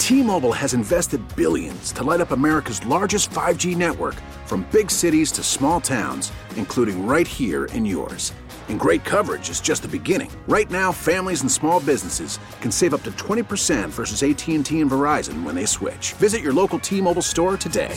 T-Mobile has invested billions to light up America's largest 5G network, from big cities to small towns, including right here in yours. And great coverage is just the beginning. Right now, families and small businesses can save up to 20% versus AT&T and Verizon when they switch. Visit your local T-Mobile store today.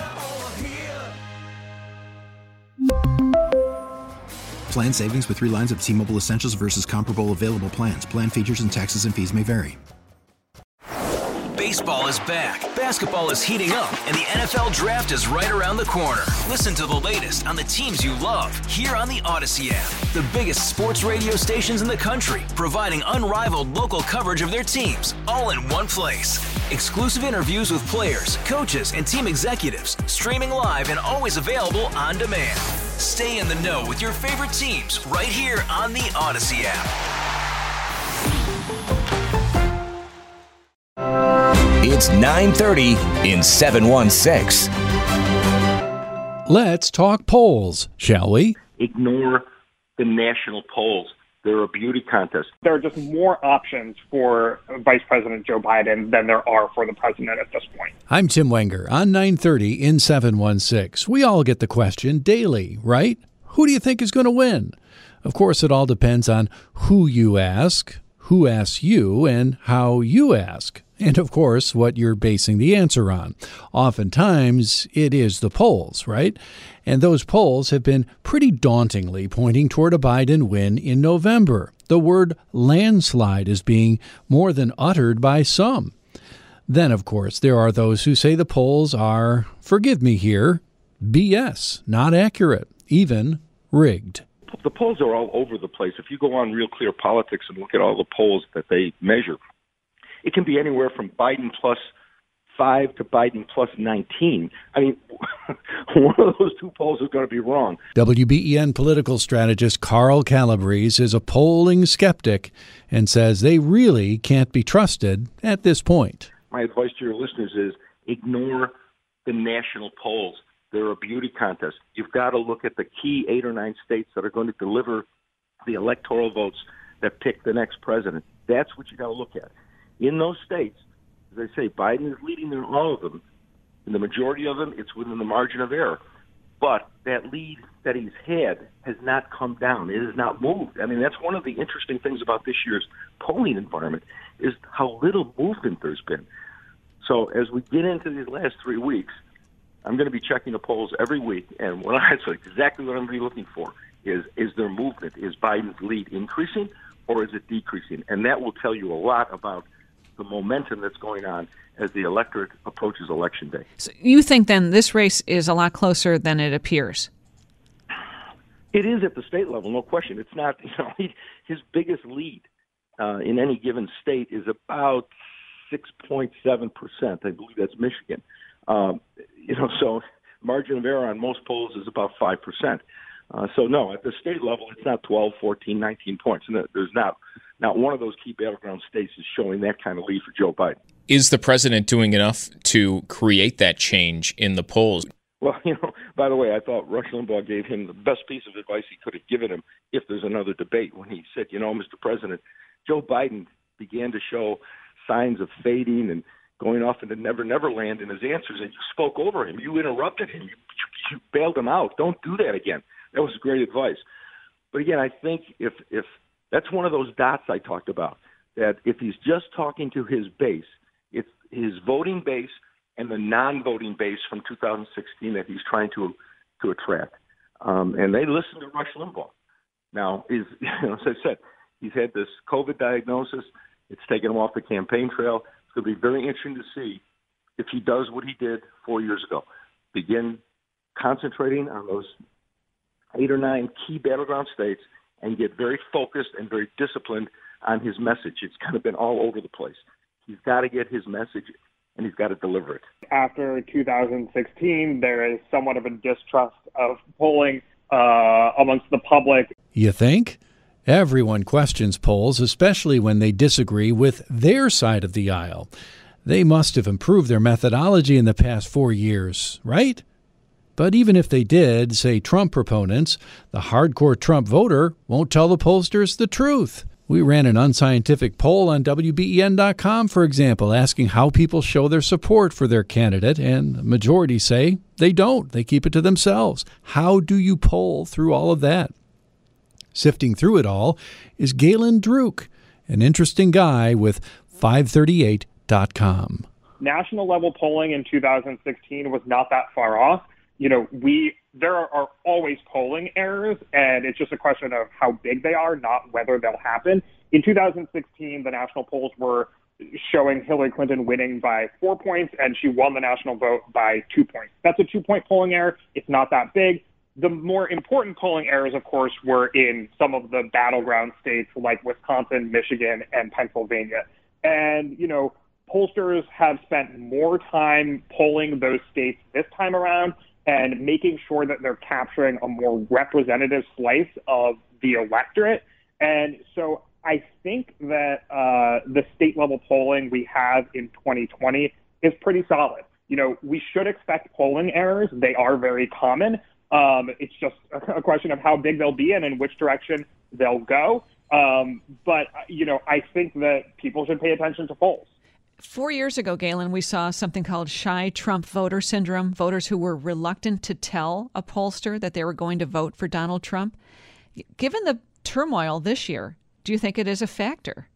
Plan savings with 3 lines of T-Mobile Essentials versus comparable available plans. Plan features and taxes and fees may vary. Baseball is back, basketball is heating up, and the NFL Draft is right around the corner. Listen to the latest on the teams you love here on the Odyssey app. The biggest sports radio stations in the country, providing unrivaled local coverage of their teams, all in one place. Exclusive interviews with players, coaches, and team executives, streaming live and always available on demand. Stay in the know with your favorite teams right here on the Odyssey app. It's 9:30 in 716. Let's talk polls, shall we? Ignore the national polls. They're a beauty contest. There are just more options for Vice President Joe Biden than there are for the president at this point. I'm Tim Wenger on 9:30 in 716. We all get the question daily, right? Who do you think is going to win? Of course, it all depends on who you ask, who asks you, and how you ask. And, of course, what you're basing the answer on. Oftentimes, it is the polls, right? And those polls have been pretty dauntingly pointing toward a Biden win in November. The word landslide is being more than uttered by some. Then, of course, there are those who say the polls are, forgive me here, BS, not accurate, even rigged. The polls are all over the place. If you go on Real Clear Politics and look at all the polls that they measure, it can be anywhere from Biden plus 5 to Biden plus 19. I mean, one of those two polls is going to be wrong. WBEN political strategist Carl Calabrese is a polling skeptic and says they really can't be trusted at this point. My advice to your listeners is ignore the national polls. They're a beauty contest. You've got to look at the key 8 or 9 states that are going to deliver the electoral votes that pick the next president. That's what you got to look at. In those states, as I say, Biden is leading in all of them. In the majority of them, it's within the margin of error. But that lead that he's had has not come down. It has not moved. I mean, that's one of the interesting things about this year's polling environment is how little movement there's been. So as we get into these last 3 weeks, I'm going to be checking the polls every week, and that's exactly what I'm going to be looking for is there movement? Is Biden's lead increasing or is it decreasing? And that will tell you a lot about the momentum that's going on as the electorate approaches Election Day. So you think then this race is a lot closer than it appears? It is at the state level, no question. It's not, his biggest lead in any given state is about 6.7%. I believe that's Michigan. So margin of error on most polls is about 5%. So no, at the state level, it's not 12, 14, 19 points. And there's not one of those key battleground states is showing that kind of lead for Joe Biden. Is the president doing enough to create that change in the polls? Well, by the way, I thought Rush Limbaugh gave him the best piece of advice he could have given him if there's another debate when he said, Mr. President, Joe Biden began to show signs of fading and going off into Never Land in his answers, and you spoke over him. You interrupted him. You bailed him out. Don't do that again. That was great advice. But again, I think if that's one of those dots I talked about, that if he's just talking to his base, it's his voting base and the non-voting base from 2016 that he's trying to attract. And they listen to Rush Limbaugh. Now, as I said, he's had this COVID diagnosis. It's taken him off the campaign trail. It's going to be very interesting to see if he does what he did 4 years ago, begin concentrating on those 8 or 9 key battleground states and get very focused and very disciplined on his message. It's kind of been all over the place. He's got to get his message, and he's got to deliver it. After 2016, there is somewhat of a distrust of polling amongst the public. You think? Everyone questions polls, especially when they disagree with their side of the aisle. They must have improved their methodology in the past 4 years, right? But even if they did, say Trump proponents, the hardcore Trump voter won't tell the pollsters the truth. We ran an unscientific poll on WBEN.com, for example, asking how people show their support for their candidate, and the majority say they don't. They keep it to themselves. How do you poll through all of that? Sifting through it all is Galen Druk, an interesting guy with 538.com. National level polling in 2016 was not that far off. There are always polling errors, and it's just a question of how big they are, not whether they'll happen. In 2016, the national polls were showing Hillary Clinton winning by 4 points, and she won the national vote by 2 points. That's a 2-point polling error. It's not that big. The more important polling errors, of course, were in some of the battleground states like Wisconsin, Michigan, and Pennsylvania. And, pollsters have spent more time polling those states this time around and making sure that they're capturing a more representative slice of the electorate. And so I think that the state-level polling we have in 2020 is pretty solid. We should expect polling errors. They are very common. It's just a question of how big they'll be and in which direction they'll go. But I think that people should pay attention to polls. 4 years ago, Galen, we saw something called shy Trump voter syndrome, voters who were reluctant to tell a pollster that they were going to vote for Donald Trump. Given the turmoil this year, do you think it is a factor?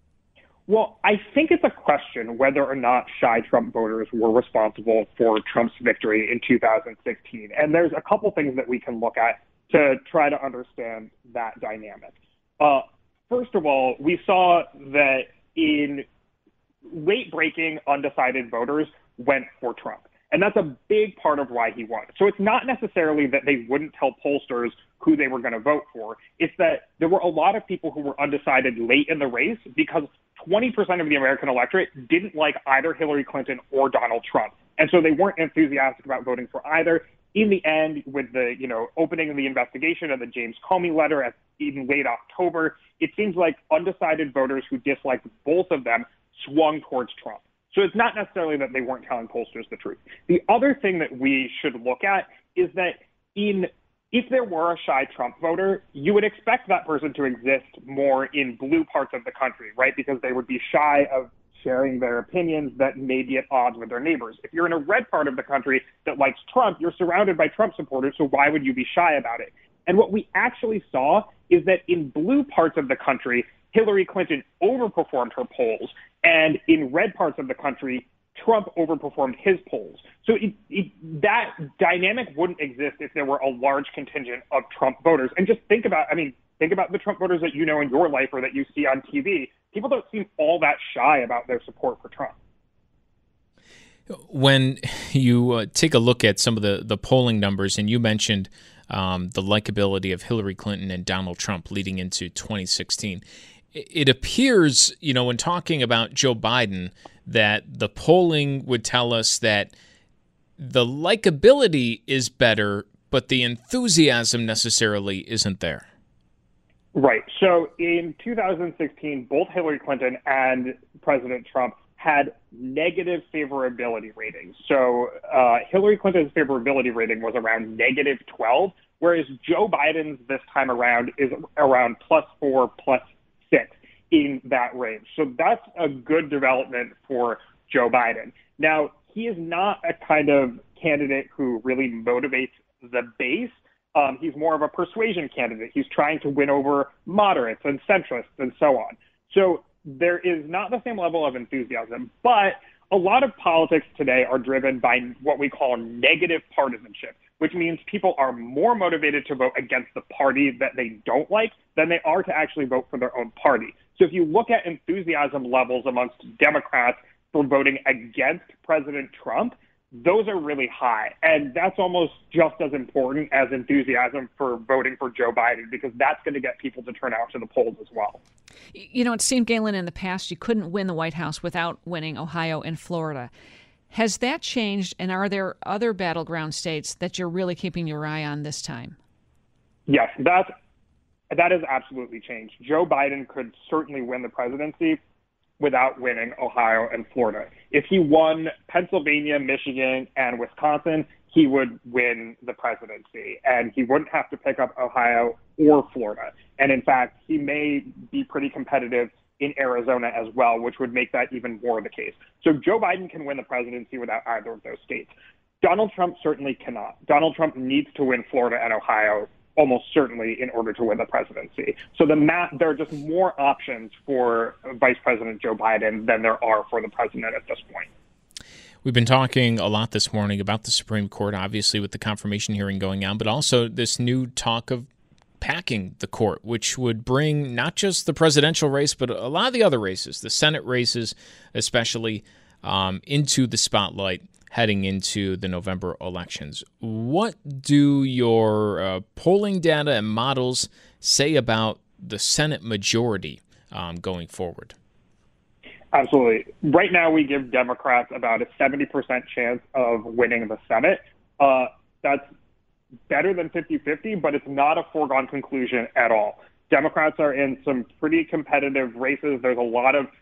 Well, I think it's a question whether or not shy Trump voters were responsible for Trump's victory in 2016. And there's a couple things that we can look at to try to understand that dynamic. First of all, we saw that in late-breaking, undecided voters went for Trump. And that's a big part of why he won. So it's not necessarily that they wouldn't tell pollsters who they were going to vote for. It's that there were a lot of people who were undecided late in the race because 20% of the American electorate didn't like either Hillary Clinton or Donald Trump. And so they weren't enthusiastic about voting for either. In the end, with the opening of the investigation and the James Comey letter in late October, it seems like undecided voters who disliked both of them swung towards Trump. So it's not necessarily that they weren't telling pollsters the truth. The other thing that we should look at is that if there were a shy Trump voter, you would expect that person to exist more in blue parts of the country, right? Because they would be shy of sharing their opinions that may be at odds with their neighbors. If you're in a red part of the country that likes Trump, you're surrounded by Trump supporters, so why would you be shy about it? And what we actually saw is that in blue parts of the country, Hillary Clinton overperformed her polls, and in red parts of the country, Trump overperformed his polls. So that dynamic wouldn't exist if there were a large contingent of Trump voters. And just think about the Trump voters that you know in your life or that you see on TV. People don't seem all that shy about their support for Trump. When you take a look at some of the polling numbers, and you mentioned the likability of Hillary Clinton and Donald Trump leading into 2016, it appears, when talking about Joe Biden, that the polling would tell us that the likability is better, but the enthusiasm necessarily isn't there. Right. So in 2016, both Hillary Clinton and President Trump had negative favorability ratings. So Hillary Clinton's favorability rating was around -12, whereas Joe Biden's this time around is around +4, +6 in that range. So that's a good development for Joe Biden. Now, he is not a kind of candidate who really motivates the base. He's more of a persuasion candidate. He's trying to win over moderates and centrists and so on. So there is not the same level of enthusiasm, but a lot of politics today are driven by what we call negative partisanship, which means people are more motivated to vote against the party that they don't like than they are to actually vote for their own party. So if you look at enthusiasm levels amongst Democrats for voting against President Trump, those are really high. And that's almost just as important as enthusiasm for voting for Joe Biden, because that's going to get people to turn out to the polls as well. It seemed, Galen, in the past you couldn't win the White House without winning Ohio and Florida. Has that changed, and are there other battleground states that you're really keeping your eye on this time? Yes, that has absolutely changed. Joe Biden could certainly win the presidency without winning Ohio and Florida. If he won Pennsylvania, Michigan, and Wisconsin, he would win the presidency, and he wouldn't have to pick up Ohio or Florida. And in fact, he may be pretty competitive in Arizona as well, which would make that even more the case. So Joe Biden can win the presidency without either of those states. Donald Trump certainly cannot. Donald Trump needs to win Florida and Ohio almost certainly in order to win the presidency. So there are just more options for Vice President Joe Biden than there are for the president at this point. We've been talking a lot this morning about the Supreme Court, obviously with the confirmation hearing going on, but also this new talk of packing the court, which would bring not just the presidential race, but a lot of the other races, the Senate races especially, into the spotlight heading into the November elections. What do your polling data and models say about the Senate majority going forward? Absolutely. Right now, we give Democrats about a 70% chance of winning the Senate. That's better than 50-50, but it's not a foregone conclusion at all. Democrats are in some pretty competitive races. There's a lot of,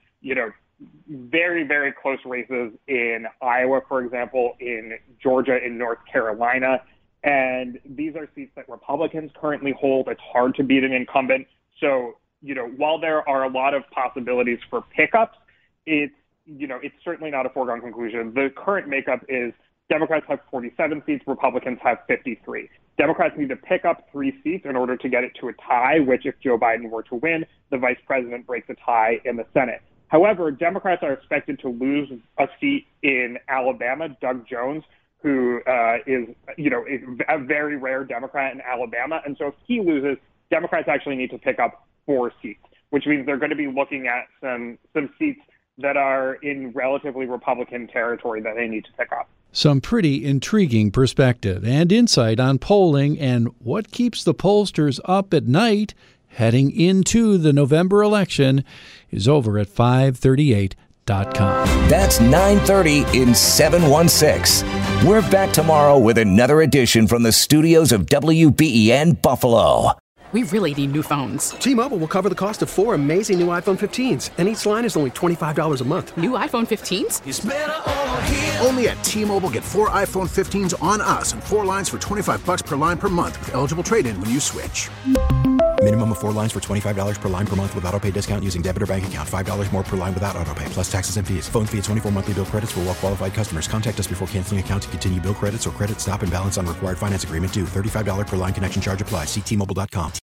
very, very close races in Iowa, for example, in Georgia, in North Carolina. And these are seats that Republicans currently hold. It's hard to beat an incumbent. So, while there are a lot of possibilities for pickups, it's certainly not a foregone conclusion. The current makeup is Democrats have 47 seats, Republicans have 53. Democrats need to pick up 3 seats in order to get it to a tie, which if Joe Biden were to win, the vice president breaks a tie in the Senate. However, Democrats are expected to lose a seat in Alabama. Doug Jones, who is a very rare Democrat in Alabama. And so if he loses, Democrats actually need to pick up 4 seats, which means they're going to be looking at some seats that are in relatively Republican territory that they need to pick up. Some pretty intriguing perspective and insight on polling and what keeps the pollsters up at night heading into the November election is over at 538.com. That's 9:30 in 716. We're back tomorrow with another edition from the studios of WBEN Buffalo. We really need new phones. T-Mobile will cover the cost of 4 amazing new iPhone 15s, and each line is only $25 a month. New iPhone 15s? It's better over here. Only at T-Mobile, get 4 iPhone 15s on us and 4 lines for $25 per line per month with eligible trade-in when you switch. Minimum of 4 lines for $25 per line per month with autopay discount using debit or bank account. $5 more per line without autopay, plus taxes and fees. Phone fee at 24 monthly bill credits for well-qualified customers. Contact us before canceling account to continue bill credits or credit stop and balance on required finance agreement due. $35 per line connection charge applies. See T-Mobile.com.